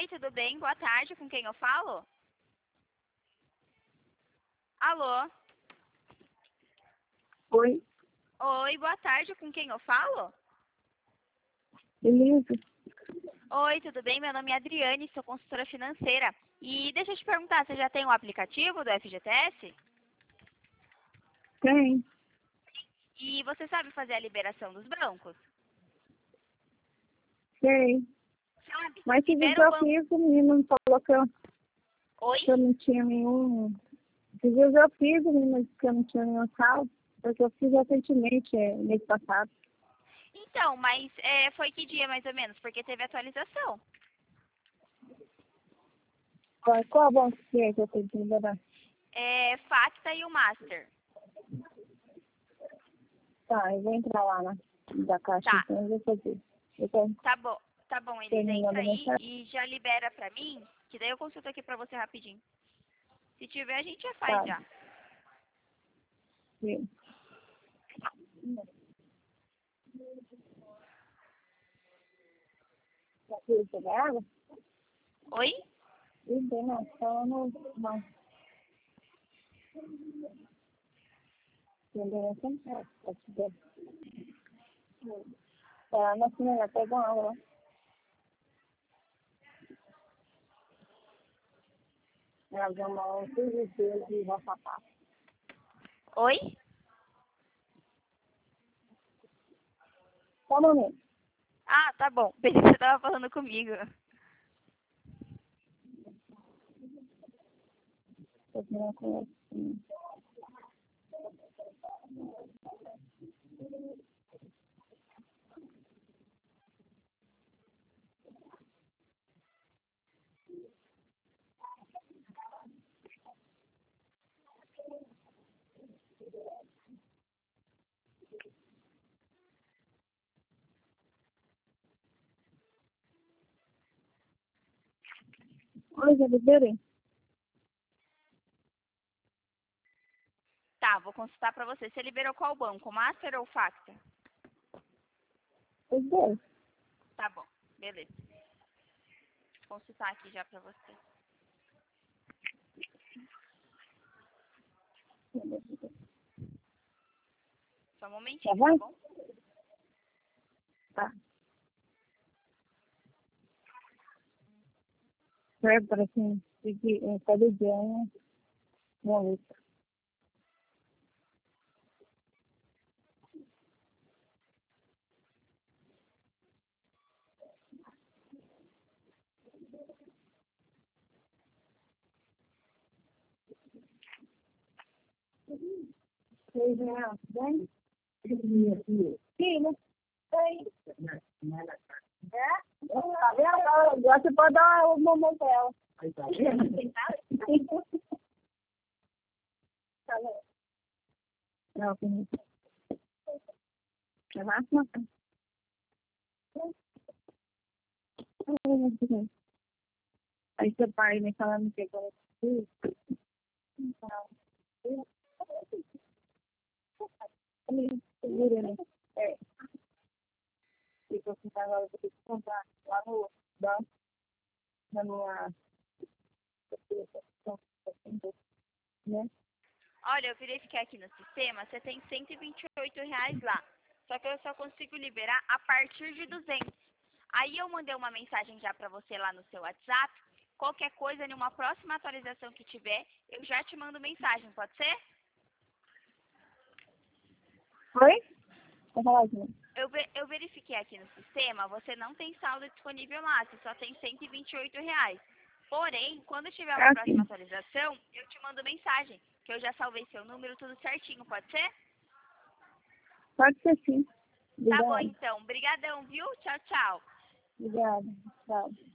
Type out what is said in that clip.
Oi, tudo bem? Boa tarde, com quem eu falo? Alô? Oi, Oi, boa tarde, com quem eu falo? beleza? Oi, tudo bem? Meu nome é Adriane, sou consultora financeira. E deixa eu te perguntar, você já tem um aplicativo do FGTS? Tem, E você sabe fazer a liberação dos bancos? tem. Sabe? Mas esse Libera dia o eu banco. fiz, o menino falou Oi? que eu não tinha nenhum. Esses dias eu fiz, o menino disse que eu não tinha nenhum saldo, porque eu fiz recentemente, mês passado. Então, mas foi que dia mais ou menos? Porque teve atualização. Qual banco que é que eu tenho que liberar? É Facta e o Master. Tá, eu vou entrar lá da caixa, Tá, então eu vou fazer. Eu tô tá bom. Tá bom, Elisa, entra terminando a aí mensagem. e já libera pra mim, que daí eu consulto aqui pra você rapidinho. Se tiver, a gente já faz Tá, já. sim. Tá tudo pegado? Oi? Ih, tem não, só no. Não, entendeu? Assim, tá te dando. Tá, na cima, pega uma água lá. Ela deu uma cirurgia de vacinar. Oi? Só um momento. Ah, tá bom. Pensei que você tava falando comigo. Eu não conheço. Oi, já liberei. Tá, vou consultar pra você. Você liberou qual banco? Master ou Facta? Os dois. Tá bom, beleza. Vou consultar aqui já pra você. Só um Tá momentinho, tá bom? bom? Tá. É para assim, cada dia uma luta. Vocês já bem? Filho, oi. É? Tá vendo? Agora você pode dar o mamão pra ela. Tá vendo? Tá vendo? Não, filho. É máxima. Aí seu pai me falando que agora segura, né? É. E você tá agora, eu vou ter que comprar lá no banco, na minha, né? Olha, eu verifiquei aqui no sistema, você tem R$ 128 lá. Só que eu só consigo liberar a partir de 200. Aí eu mandei uma mensagem já pra você lá no seu WhatsApp. Qualquer coisa, em uma próxima atualização que tiver, eu já te mando mensagem, pode ser? Oi? Tá falando. Eu verifiquei aqui no sistema, você não tem saldo disponível lá, você só tem R$ 128. Porém, quando tiver É uma próxima assim. atualização, eu te mando mensagem, que eu já salvei seu número, tudo certinho, pode ser? Pode ser sim. Tá bom, Obrigada. então. Brigadão, viu? Tchau, tchau. Obrigada. Tchau.